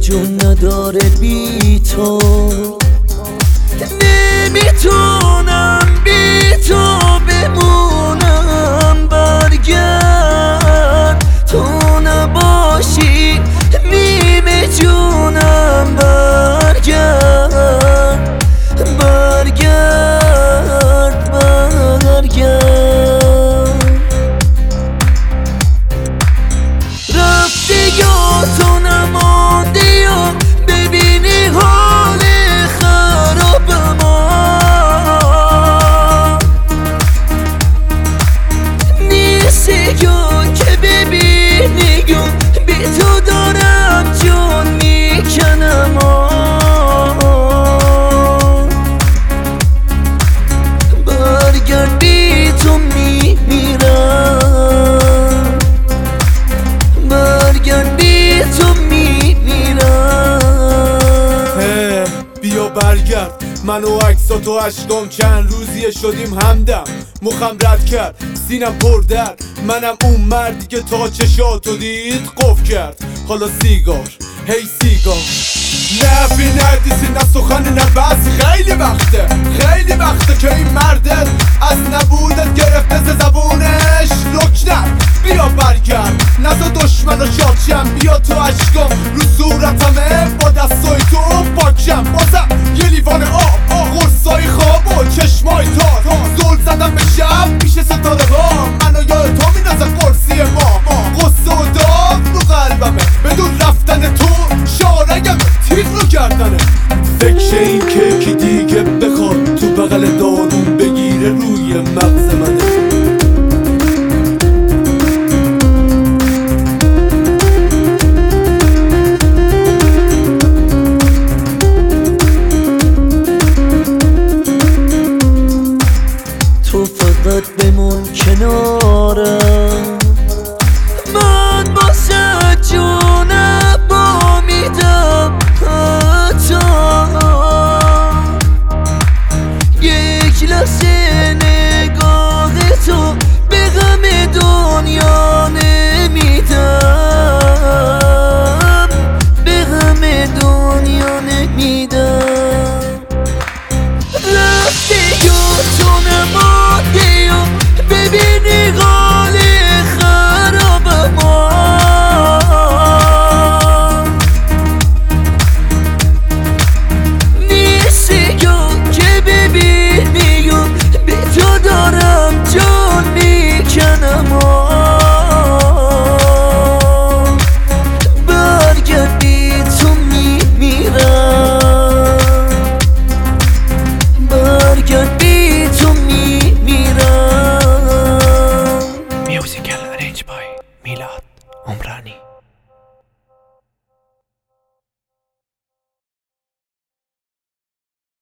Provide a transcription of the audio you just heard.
جون نداره بی تو، نمیتونم بی تو بمونم. برگرد تو نباشی نیمه جونم، برگرد برگرد برگرد. رفتی یا تو نماندی یا ببینی حال خراب ما، نیستی یا که ببینی یا بی تو دارم جون میکنم. برگرد بی تو میمیرم، برگرد بی تو میمیرم. بیا برگرد، من و عکسات و عشقام چند روزیه شدیم همدم. مخم رد کرد سینم پر درد، منم اون مردی که تا چشاتو دید قف کرد. حالا سیگار هی سیگار، نه فی نردیسی نه سخن نه بس. خیلی وقته که این مردت از نبودت گرفته ز زبونش لکنت. بیا برگرد نزا دشمن و شادشم، بیا تو عشقام رو صورتم